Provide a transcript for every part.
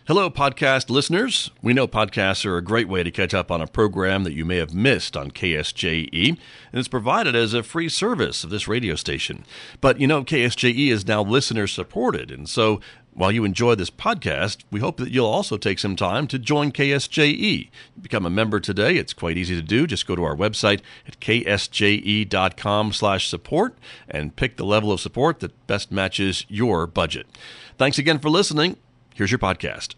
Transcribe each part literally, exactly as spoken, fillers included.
Hello, podcast listeners. We know podcasts are a great way to catch up on a program that you may have missed on K S J E, and it's provided as a free service of this radio station. But you know, K S J E is now listener-supported, and so while you enjoy this podcast, we hope that you'll also take some time to join K S J E. Become a member today. It's quite easy to do. Just go to our website at k s j e dot com slash support and pick the level of support that best matches your budget. Thanks again for listening. Here's your podcast.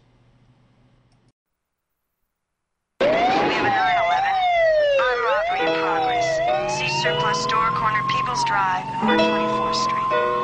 We have a nine eleven. Armed robbery in progress. See surplus store, corner People's Drive, North twenty-fourth Street.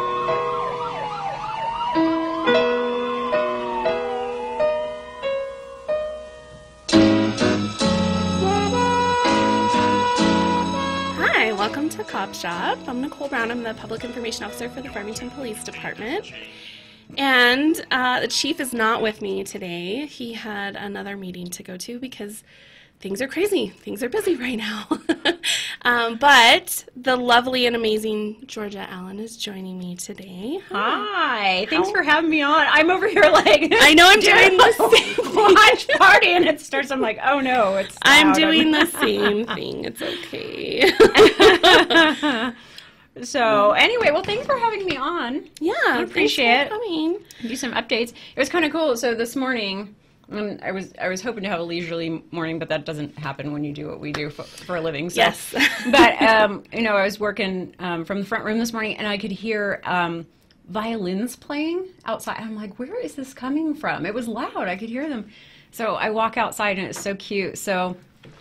Hi, welcome to Cop Shop. I'm Nicole Brown. I'm the Public Information Officer for the Farmington Police Department. And uh, the chief is not with me today. He had another meeting to go to because things are crazy. Things are busy right now. um, but the lovely and amazing Georgia Allen is joining me today. Hi. Thanks How- for having me on. I'm over here like I know I'm doing the same watch party and it starts. I'm like, oh no, it's I'm loud. doing the same thing. It's okay. So anyway, well, thanks for having me on. Yeah, I appreciate thanks for coming. Do some updates. It was kind of cool. So this morning, um, I was I was hoping to have a leisurely morning, but that doesn't happen when you do what we do for, for a living. So. Yes. But um, you know, I was working um, from the front room this morning, and I could hear um, violins playing outside. I'm like, where is this coming from? It was loud. I could hear them. So I walk outside, and it's so cute. So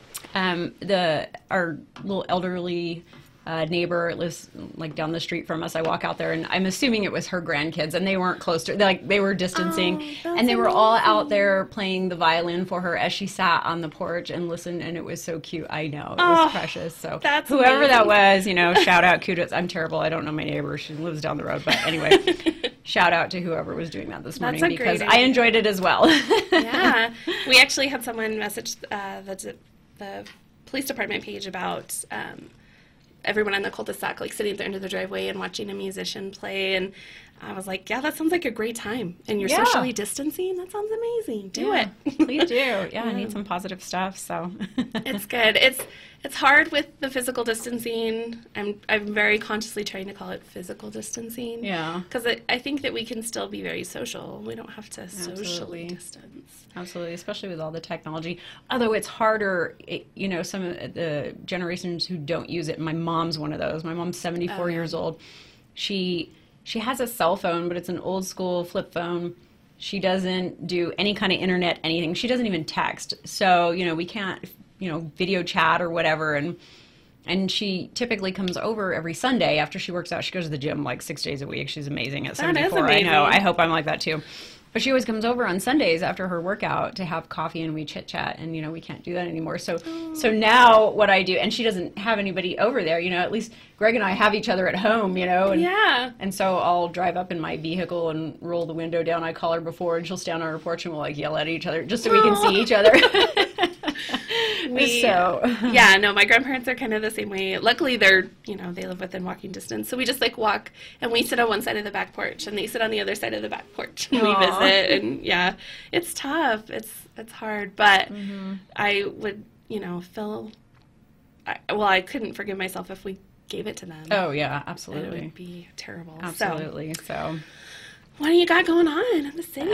um, the our little elderly uh, neighbor lives like down the street from us. I walk out there, and I'm assuming it was her grandkids, and they weren't close to, like they were distancing, Oh, that's and they were all amazing. out there playing the violin for her as she sat on the porch and listened, and it was so cute. I know, it Oh, was precious. So that's whoever that amazing. was, you know, shout out, kudos. I'm terrible. I don't know my neighbor. She lives down the road, but anyway, shout out to whoever was doing that this morning a because great I idea. enjoyed it as well. Yeah, we actually had someone message uh, the the police department page about um, everyone on the cul-de-sac like sitting at the end of the driveway and watching a musician play, and I was like, yeah, that sounds like a great time. And you're Yeah. socially distancing. That sounds amazing. Do Yeah, it. please do. Yeah, I need some positive stuff. So It's good. It's it's hard with the physical distancing. I'm I'm very consciously trying to call it physical distancing. Yeah. Because I, I think that we can still be very social. We don't have to socially Absolutely. distance. Absolutely, especially with all the technology. Although it's harder, it, you know, some of the generations who don't use it. My mom's one of those. My mom's seventy-four Oh, yeah. years old. She she has a cell phone, but it's an old school flip phone. She doesn't do any kind of internet, anything. She doesn't even text. So, you know, we can't, you know, video chat or whatever. And and she typically comes over every Sunday after she works out. She goes to the gym like six days a week. She's amazing at That is seventy-four. I know. amazing. I hope I'm like that too. But she always comes over on Sundays after her workout to have coffee and we chit chat, and you know we can't do that anymore. So, so now what I do, and she doesn't have anybody over there. You know, at least Greg and I have each other at home. You know, and Yeah. and so I'll drive up in my vehicle and roll the window down. I call her before, and she'll stand on her porch and we'll like yell at each other just so we can see each other. We, so yeah, no, my grandparents are kind of the same way. Luckily, they're, you know, they live within walking distance. So we just like walk and we sit on one side of the back porch and they sit on the other side of the back porch and we Aw. visit. And yeah, it's tough. It's, it's hard. But Mm-hmm. I would, you know, feel, I, well, I couldn't forgive myself if we gave it to them. oh yeah, It absolutely, would be terrible. So, absolutely. So. what do you got going on in the city?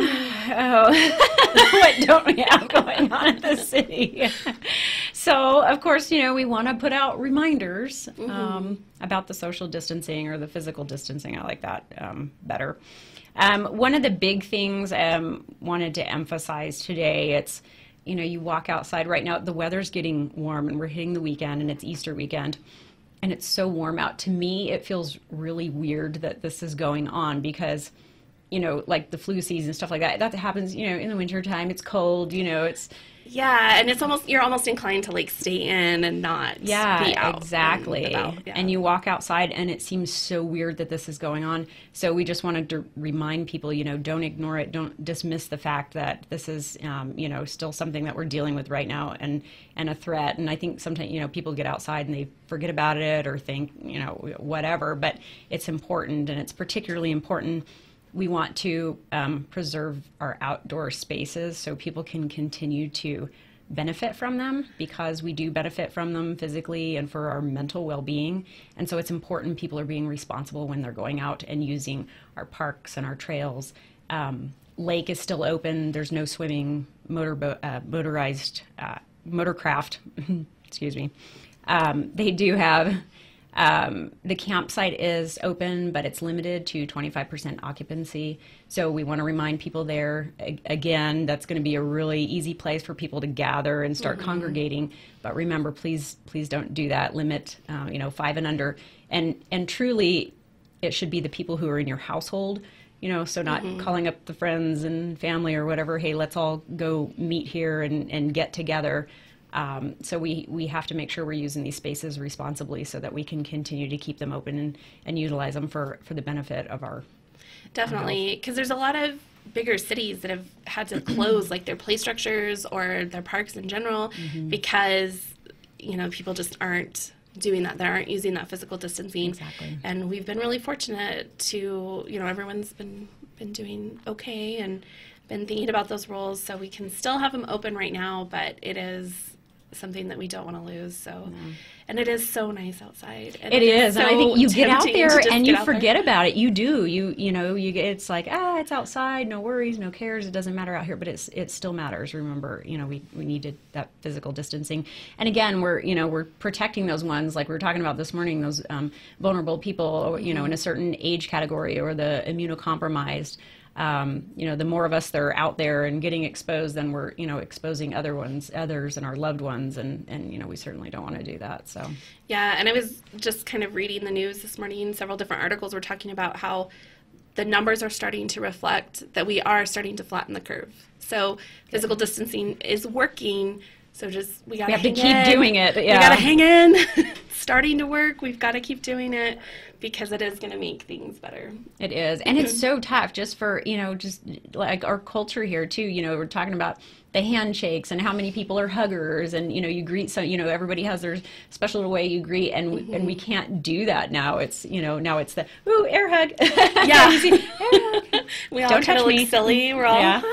Oh, what don't we have going on in the city? So, of course, you know, we want to put out reminders um, about the social distancing or the physical distancing. I like that um, better. Um, one of the big things I um, wanted to emphasize today, it's, you know, you walk outside right now, the weather's getting warm and we're hitting the weekend and it's Easter weekend. And it's so warm out. To me, it feels really weird that this is going on because, you know, like the flu season, stuff like that, that happens, you know, in the wintertime. It's cold, you know, it's, Yeah, and it's almost, you're almost inclined to like stay in and not yeah, be out. exactly. And, about, yeah. And you walk outside and it seems so weird that this is going on. So we just wanted to remind people, you know, don't ignore it. Don't dismiss the fact that this is, um, you know, still something that we're dealing with right now and, and a threat. And I think sometimes, you know, people get outside and they forget about it or think, you know, whatever, but it's important, and it's particularly important we want to um, preserve our outdoor spaces so people can continue to benefit from them, because we do benefit from them physically and for our mental well-being. And so it's important people are being responsible when they're going out and using our parks and our trails. Um, lake is still open. There's no swimming, motor uh, motorized uh, motorcraft. Excuse me. Um, they do have um, the campsite is open, but it's limited to twenty-five percent occupancy. So we want to remind people there, a- again, that's going to be a really easy place for people to gather and start mm-hmm. congregating. But remember, please, please don't do that. Limit, uh, you know, five and under. And and truly, it should be the people who are in your household. You know, so not mm-hmm. calling up the friends and family or whatever. Hey, let's all go meet here and, and get together. Um, so we, we have to make sure we're using these spaces responsibly so that we can continue to keep them open and, and utilize them for, for the benefit of our Definitely, because there's a lot of bigger cities that have had to close like their play structures or their parks in general mm-hmm. because, you know, people just aren't doing that. They aren't using that physical distancing. Exactly. And we've been really fortunate to, you know, everyone's been, been doing okay and been thinking about those rules. So we can still have them open right now, but it is something that we don't want to lose. So, mm-hmm. and it is so nice outside. And it is, so and I think you get out there and you forget there. about it. You do, you you know, you get it's like ah, it's outside, no worries, no cares. It doesn't matter out here, but it's it still matters. Remember, you know, we we needed that physical distancing, and again, we're you know we're protecting those ones like we were talking about this morning, those um, vulnerable people, you know, in a certain age category or the immunocompromised. Um, you know, the more of us that are out there and getting exposed, then we're, you know, exposing other ones, others and our loved ones. And, and, you know, we certainly don't want to do that. So, yeah. And I was just kind of reading the news this morning. Several different articles were talking about how the numbers are starting to reflect that we are starting to flatten the curve. So physical distancing is working. So just, we got we have to keep in. doing it. Yeah. We got to hang in. Starting to work. We've got to keep doing it because it is going to make things better. It is. And it's so tough just for, you know, just like our culture here too. You know, we're talking about the handshakes and how many people are huggers and, you know, you greet so, you know, everybody has their special way you greet and, mm-hmm. and we can't do that now. It's, you know, now it's the, ooh, air hug. Yeah. Air hug. We all Don't kind of look me. silly. We're all, yeah.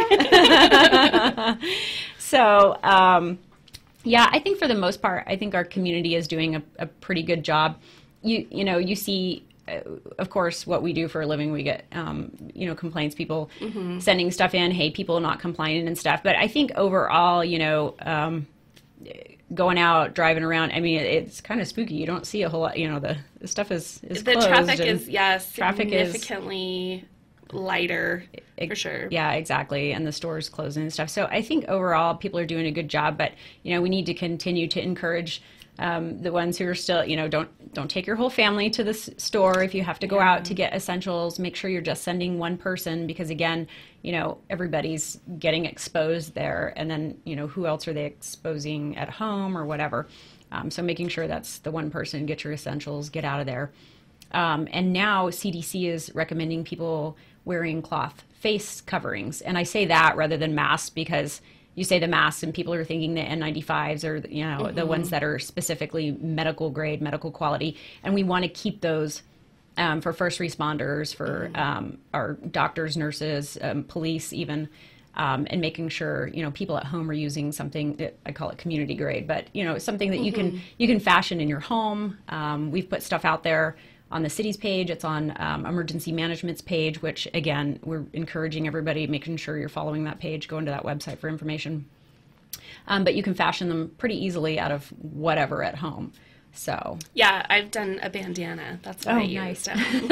hi. So, um, yeah, I think for the most part, I think our community is doing a, a pretty good job. You you know, you see, uh, of course, what we do for a living, we get, um, you know, complaints, people mm-hmm. sending stuff in, hey, people not complying and stuff. But I think overall, you know, um, going out, driving around, I mean, it, it's kind of spooky. You don't see a whole lot, you know, the, the stuff is, is the closed. traffic is, yes, traffic significantly is, lighter, it, for sure. Yeah, exactly. And the stores closing and stuff. So I think overall people are doing a good job, but, you know, we need to continue to encourage um, the ones who are still, you know, don't don't take your whole family to the s- store. If you have to go yeah. out to get essentials, make sure you're just sending one person because, again, you know, everybody's getting exposed there. And then, you know, who else are they exposing at home or whatever? Um, so making sure that's the one person, get your essentials, get out of there. Um, and now C D C is recommending people wearing cloth face coverings. And I say that rather than masks because you say the masks and people are thinking the N ninety-fives or, you know, mm-hmm. the ones that are specifically medical grade, medical quality. And we want to keep those um, for first responders, for mm-hmm. um, our doctors, nurses, um, police even, um, and making sure, you know, people at home are using something that I call it community grade, but, you know, something that mm-hmm. you can you can fashion in your home. Um, we've put stuff out there on the city's page. It's on um, emergency management's page, which, again, we're encouraging everybody, making sure you're following that page, going to that website for information. Um, but you can fashion them pretty easily out of whatever at home. So yeah, I've done a bandana. That's what oh, I nice. used.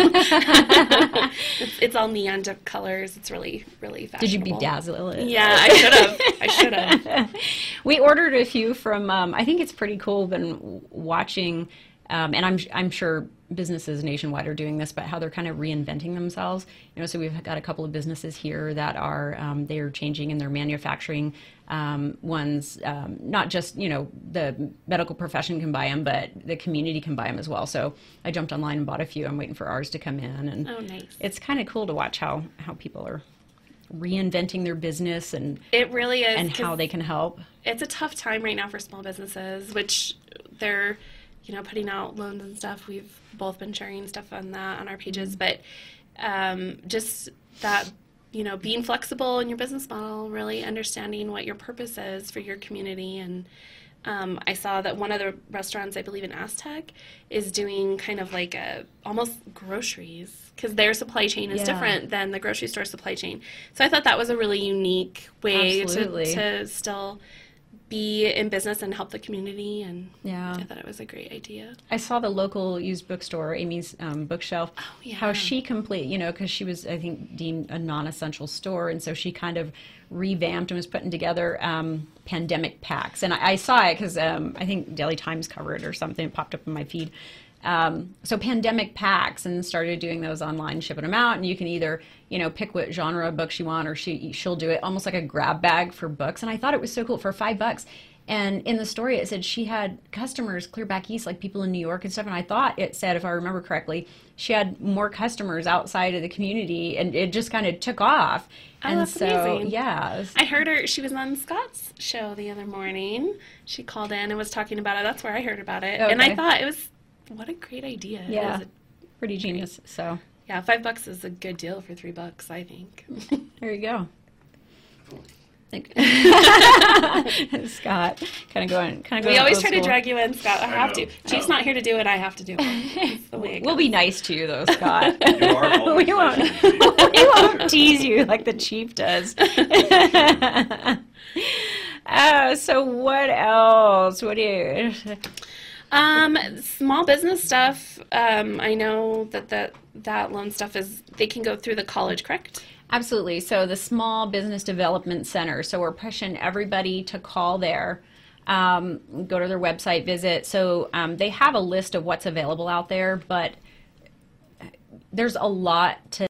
it's, it's all neon colors. It's really, really fashionable. Did you bedazzle it? Yeah, I should have. I should have. We ordered a few from, um, I think it's pretty cool, been watching, um, and I'm I'm sure businesses nationwide are doing this, but how they're kind of reinventing themselves. You know, so we've got a couple of businesses here that are, um, they're changing in their manufacturing um, ones, um, not just, you know, the medical profession can buy them, but the community can buy them as well. So I jumped online and bought a few. I'm waiting for ours to come in. And oh, nice. It's kind of cool to watch how, how people are reinventing their business and it really is, and how they can help. It's a tough time right now for small businesses, which they're, you know, putting out loans and stuff. We've both been sharing stuff on that on our pages, but um, just that, you know, being flexible in your business model, really understanding what your purpose is for your community. And um, I saw that one of the restaurants, I believe in Aztec, is doing kind of like a almost groceries, because their supply chain is Yeah. different than the grocery store supply chain. So I thought that was a really unique way to, Absolutely. to still be in business and help the community, and Yeah. I thought it was a great idea. I saw the local used bookstore, Amy's um, Bookshelf, yeah. how she complete, you know, because she was, I think, deemed a non-essential store, and so she kind of revamped and was putting together um, pandemic packs. And I, I saw it because um, I think Daily Times covered it or something. It popped up in my feed. Um, so pandemic packs, and started doing those online, shipping them out, and you can either, you know, pick what genre of books you want, or she she'll do it almost like a grab bag for books. And I thought it was so cool for five bucks. And in the story, it said she had customers clear back east, like people in New York and stuff. And I thought it said, if I remember correctly, she had more customers outside of the community, and it just kind of took off. Oh, and that's so, amazing. yeah, it was- I heard her, she was on Scott's show the other morning. She called in and was talking about it. That's where I heard about it. And I Okay. thought it was, what a great idea. It yeah, was a- pretty genius. So yeah, five bucks is a good deal for three bucks, I think. there you go. Think- Scott, kind of going, kind of going. We always old try to school. drag you in, Scott. I have know. to. Chief's not here to do it. I have to do it. That's the way it We'll goes. be nice to you, though, Scott. You are always we won't. nice to me. we won't tease you like the chief does. Oh, so what else? What do you? Um, small business stuff. Um, I know that that that loan stuff is, they can go through the college, correct? Absolutely. So the Small Business Development Center. So we're pushing everybody to call there. Um, go to their website, visit. So um, they have a list of what's available out there, but there's a lot to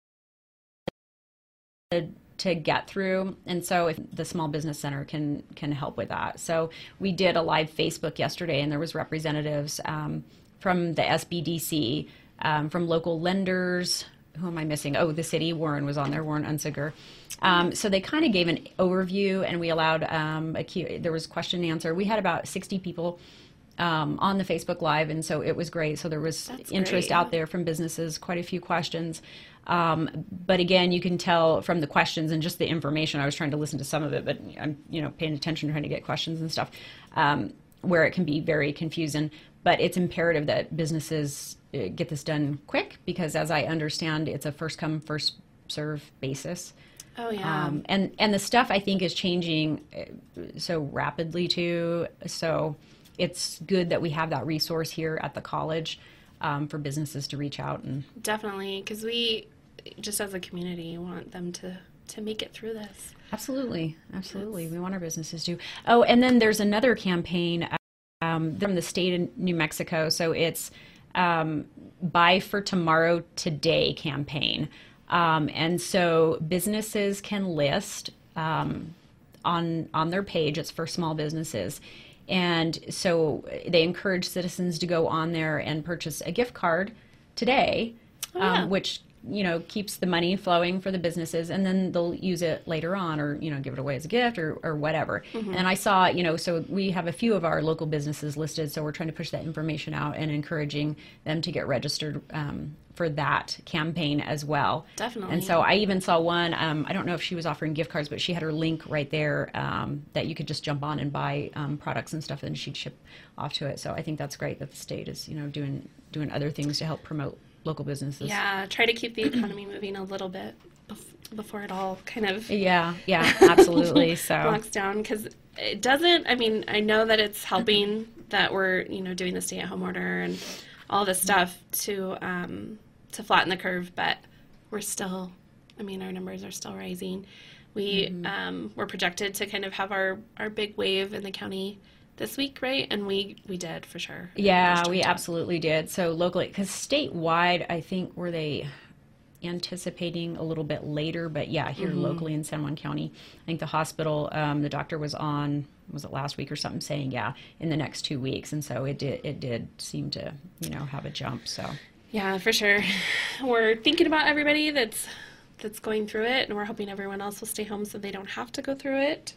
to get through, and so if the Small Business Center can can help with that. So we did a live Facebook yesterday, and there was representatives um, from the S B D C, um, from local lenders. Who am I missing? Oh, the city. Warren was on there. Warren Unziger. Um, so they kind of gave an overview, and we allowed um, a Q, there was question and answer. We had about sixty people um, on the Facebook Live, and so it was great. So there was That's interest great. out there from businesses, quite a few questions. Um, but again, you can tell from the questions and just the information. I was trying to listen to some of it, but I'm, you know, paying attention, trying to get questions and stuff, um, where it can be very confusing. But it's imperative that businesses uh, get this done quick, because as I understand, it's a first come, first serve basis. Oh yeah. Um, and, and the stuff I think is changing uh, so rapidly too. So it's good that we have that resource here at the college um, for businesses to reach out and Definitely, because we, just as a community, want them to to make it through this. Absolutely, absolutely. We want our businesses to. Oh, and then there's another campaign um, from the state of New Mexico. So it's um, Buy for Tomorrow Today campaign. Um, and so businesses can list um, on on their page. It's for small businesses. And so they encourage citizens to go on there and purchase a gift card today, Oh, yeah. um, which you know keeps the money flowing for the businesses, and then they'll use it later on, or you know give it away as a gift or, or whatever. Mm-hmm. And I saw, you know, so we have a few of our local businesses listed, so we're trying to push that information out and encouraging them to get registered um, for that campaign as well. Definitely. And so I even saw one, um, I don't know if she was offering gift cards, but she had her link right there um, that you could just jump on and buy um, products and stuff, and she'd ship off to it. So I think that's great that the state is, you know, doing doing other things to help promote local businesses. Yeah, try to keep the economy moving a little bit bef- before it all kind of Yeah, yeah, absolutely. So locks down, because it doesn't, I mean, I know that it's helping that we're, you know, doing the stay-at-home order and all this stuff to um, to flatten the curve, but we're still, I mean, our numbers are still rising. We, Mm-hmm. um, we're projected to kind of have our, our big wave in the county this week, right? And we, we did, for sure. yeah, First we jumped up. absolutely did. So locally, because statewide, I think were they anticipating a little bit later, but yeah, here Mm-hmm. locally in San Juan County, I think the hospital, um, the doctor was on, was it last week or something, saying yeah, in the next two weeks, and so it did, it did seem to, you know, have a jump. So Yeah, for sure. We're thinking about everybody that's that's going through it, and we're hoping everyone else will stay home so they don't have to go through it.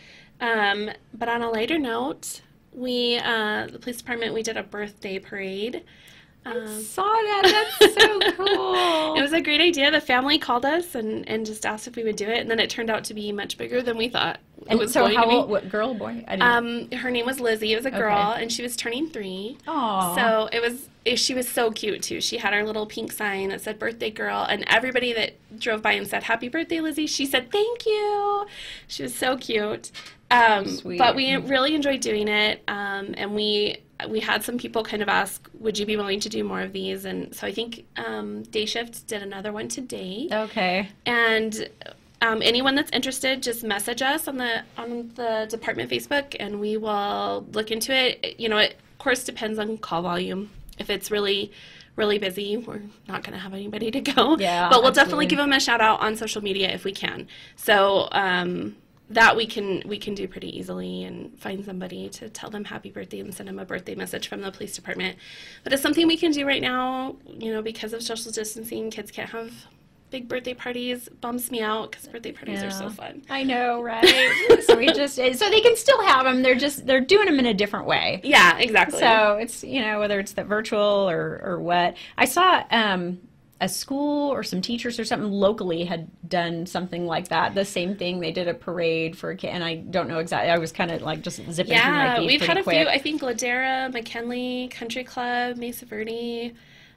Um, but on a lighter note, we uh, the police department, we did a birthday parade Um, Saw that. That's so cool. It was a great idea. The family called us and, and just asked if we would do it, and then it turned out to be much bigger than we thought it And was so going how to be. old? What girl, or boy? I didn't. Um, her name was Lizzie. It was a girl, Okay. and she was turning three. Aw. So it was. It, she was so cute too. She had her little pink sign that said "Birthday Girl," and everybody that drove by and said "Happy Birthday, Lizzie," she said "Thank you." She was so cute. Um, Sweet. but we really enjoyed doing it, um, and we we had some people kind of ask, "Would you be willing to do more of these?" And so I think um, Day Shift did another one today. Okay. And um, anyone that's interested, just message us on the on the department Facebook, and we will look into it. You know, it of course depends on call volume. If it's really, really busy, we're not going to have anybody to go. Yeah, but we'll absolutely. definitely give them a shout out on social media if we can. So um, that we can we can do pretty easily and find somebody to tell them happy birthday and send them a birthday message from the police department. But it's something we can do right now. You know, because of social distancing, kids can't have big birthday parties. Bums me out because birthday parties are so Yeah. fun. I know, right? so we just so they can still have them. They're just they're doing them in a different way. Yeah, exactly. So it's, you know, whether it's the virtual or or what. I saw um, a school or some teachers or something locally had done something like that. The same thing. They did a parade for a kid, and I don't know exactly. I was kind of like just zipping through my Yeah, feed we've pretty had a quick. few. I think Ladera, McKinley, Country Club, Mesa Verde.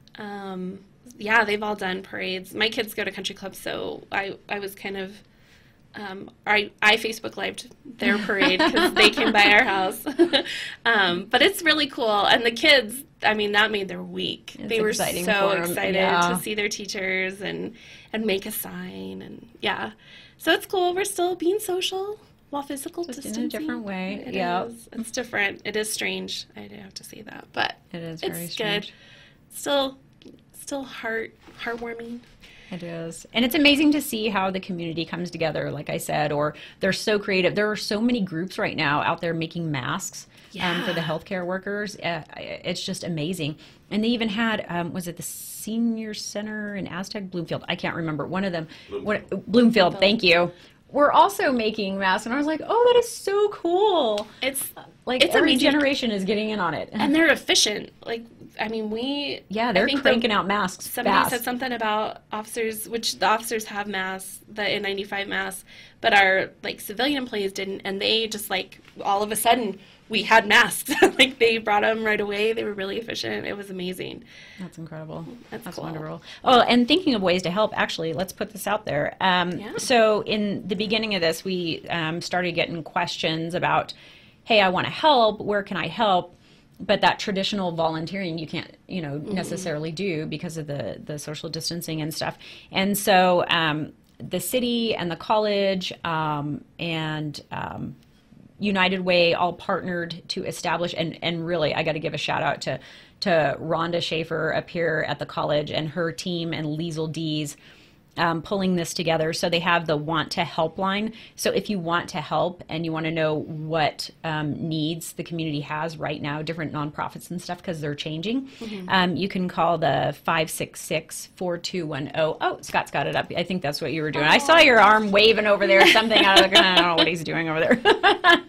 Um, yeah, they've all done parades. My kids go to Country Club, so I, I was kind of, um, I, I Facebook lived their parade because they came by our house. um, but it's really cool. And the kids, I mean, that made their week. It's they were exciting so for 'em, excited yeah. to see their teachers and, and make a sign. And yeah, so it's cool. We're still being social while physical Just in a distancing. different way, It yeah. is. It's different. It is strange. I do have to say that, but It is it's very good. strange. Still, still heart heartwarming. It is. And it's amazing to see how the community comes together, like I said, or they're so creative. There are so many groups right now out there making masks um, for the Yeah. healthcare workers. Uh, it's just amazing. And they even had, um, was it the Senior Center in Aztec? Bloomfield? I can't remember. One of them. Bloomfield. What, Bloomfield, thank you. We're also making masks. And I was like, oh, that is so cool. It's Like it's every amazing. generation is getting in on it. And they're efficient. Like, I mean, we yeah, I they're think cranking the- out masks Somebody fast. said something about officers, which the officers have masks, the N ninety-five masks, but our like civilian employees didn't, and they just like all of a sudden we had masks. Like they brought them right away. They were really efficient. It was amazing. That's incredible. That's That's cool. wonderful. Oh, and thinking of ways to help, actually, let's put this out there. Um, Yeah. So in the beginning of this, we um, started getting questions about, hey, I want to help. Where can I help? But that traditional volunteering you can't, you know, necessarily do because of the, the social distancing and stuff. And so um, the city and the college um, and um, United Way all partnered to establish, and, and really, I got to give a shout out to, to Rhonda Schaefer up here at the college and her team and Liesel Dees um, pulling this together. So they have the Want to Help line. So if you want to help and you want to know what um, needs the community has right now, different nonprofits and stuff, because they're changing, um, you can call the five six six, four two one zero. Oh, Scott's got it up. I think that's what you were doing. I saw your arm waving over there, something out of the, I don't know what he's doing over there.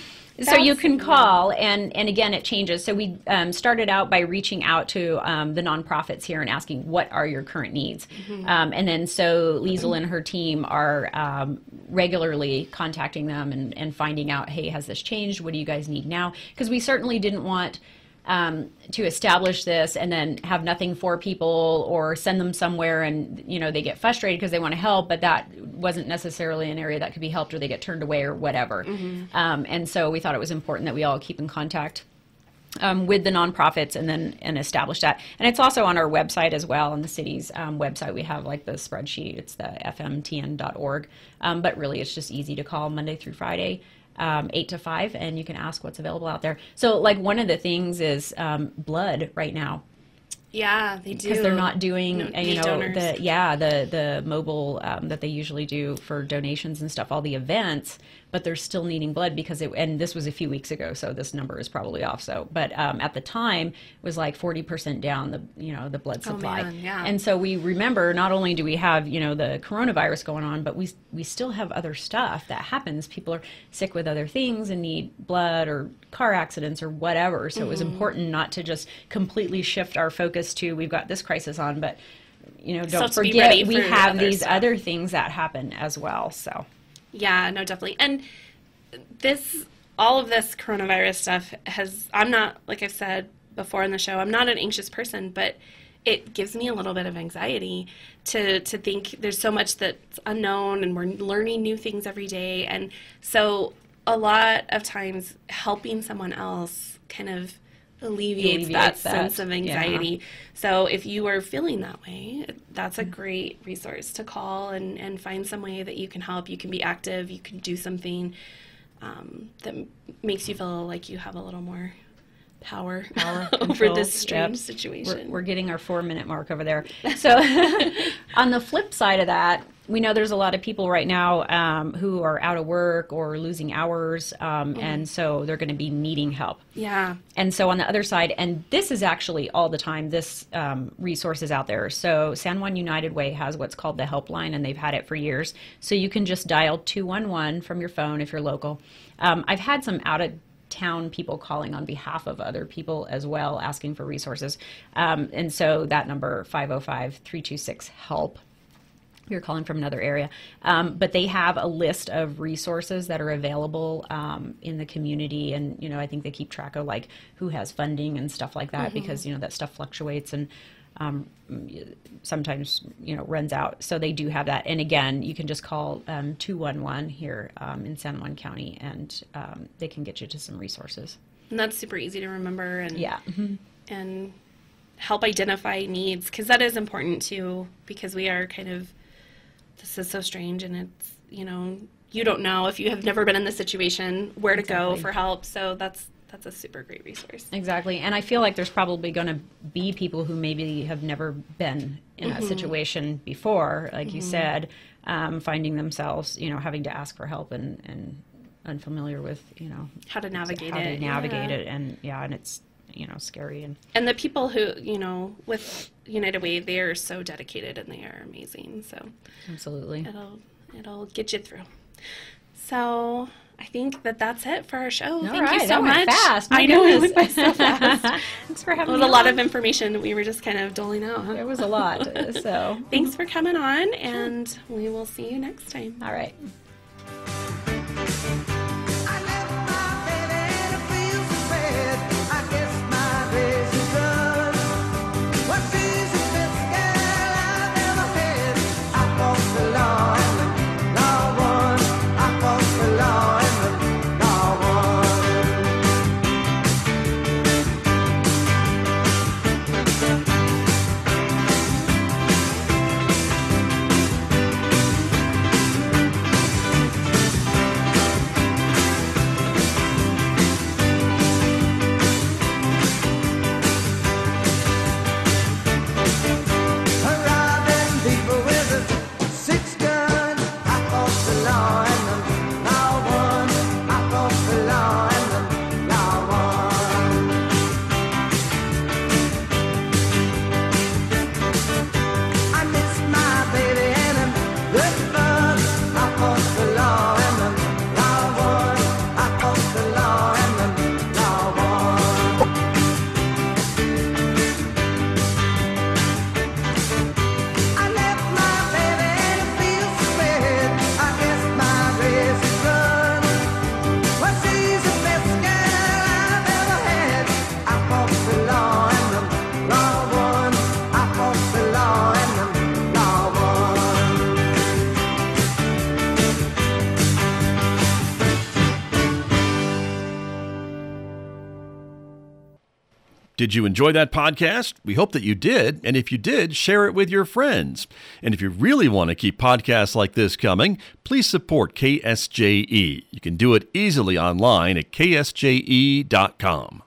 So you That's- can call, and, and again, it changes. So we um, started out by reaching out to um, the nonprofits here and asking, what are your current needs? Um, and then so Liesel and her team are um, regularly contacting them and, and finding out, hey, has this changed? What do you guys need now? Because we certainly didn't want um, to establish this and then have nothing for people or send them somewhere and, you know, they get frustrated because they want to help, but that wasn't necessarily an area that could be helped, or they get turned away or whatever. Um, and so we thought it was important that we all keep in contact um, with the nonprofits and then and establish that. And it's also on our website as well, on the city's um, website. We have like the spreadsheet. It's the f m t n dot org. Um, but really, it's just easy to call Monday through Friday. Um, eight to five, and you can ask what's available out there. So, like, one of the things is um, blood right now, Yeah, they do. because they're not doing, No- uh, you need know, donors. the yeah, the the mobile um, that they usually do for donations and stuff, all the events, but they're still needing blood because it. And this was a few weeks ago, so this number is probably off. So, but um, at the time, it was like forty percent down the you know the blood Oh, supply. man, yeah. And so we remember, not only do we have you know the coronavirus going on, but we we still have other stuff that happens. People are sick with other things and need blood, or car accidents or whatever. So it was important not to just completely shift our focus focus to, we've got this crisis on, but, you know, Still don't to be forget ready we for have other these stuff. other things that happen as well. So, Yeah, no, definitely. And this, all of this coronavirus stuff has, I'm not, like I've said before in the show, I'm not an anxious person, but it gives me a little bit of anxiety to, to think there's so much that's unknown and we're learning new things every day. And so a lot of times helping someone else kind of alleviates, that, Alleviates that, sense of yeah. anxiety. So if you are feeling that way, that's a great resource to call and, and find some way that you can help. You can be active. You can do something um, that m- makes you feel like you have a little more power, Power over control, this strange yep. situation. We're, we're getting our four minute mark over there. So on the flip side of that, we know there's a lot of people right now um, who are out of work or losing hours, um, Mm-hmm. and so they're going to be needing help. Yeah. And so on the other side, and this is actually all the time, this um, resource is out there. So San Juan United Way has what's called the helpline, and they've had it for years. So you can just dial two one one from your phone if you're local. Um, I've had some out of town people calling on behalf of other people as well, asking for resources. Um, and so that number, five oh five, three two six, HELP. You're calling from another area. Um, but they have a list of resources that are available um, in the community. And, you know, I think they keep track of like who has funding and stuff like that, because, you know, that stuff fluctuates and um, sometimes, you know, runs out. So they do have that. And again, you can just call um, two one one here um, in San Juan County, and um, they can get you to some resources. And that's super easy to remember. And Yeah. and help identify needs, because that is important too, because we are kind of, this is so strange, and it's, you know, you don't know if you have never been in this situation where to go Exactly. for help. So that's that's a super great resource. Exactly. And I feel like there's probably going to be people who maybe have never been in Mm-hmm. a situation before, like you said, um, finding themselves, you know, having to ask for help and, and unfamiliar with, you know, How to navigate how it. to navigate yeah. it. And yeah, and it's, you know, scary. And And the people who, you know, with United Way, they are so dedicated and they are amazing. So absolutely. it'll it'll get you through. So I think that that's it for our show. All Thank right, you so that went much. fast. My I know it goodness. went by so fast. Thanks for It having was me a lot on. of information that we were just kind of doling out. Huh? It was a lot. So, Thanks for coming on, and we will see you next time. all right. I left my bed and it feels so bad. I guess my days are done. Well, she's the best girl I've ever had. I fought the law and the law won. I fought the law and the law won. Robbing people with a six gun. I fought the law and the law won. I fought the law and the law won. I miss my baby and I'm looking for. I fought the law and the law won. I fought the law and the law won. I left my baby and it feels so bad. I guess my race is run. Well, she's the best girl I've ever had. I fought the law and the law won. I fought the law and the law won. Did you enjoy that podcast? We hope that you did. And if you did, share it with your friends. And if you really want to keep podcasts like this coming, please support K S J E. You can do it easily online at K S J E dot com.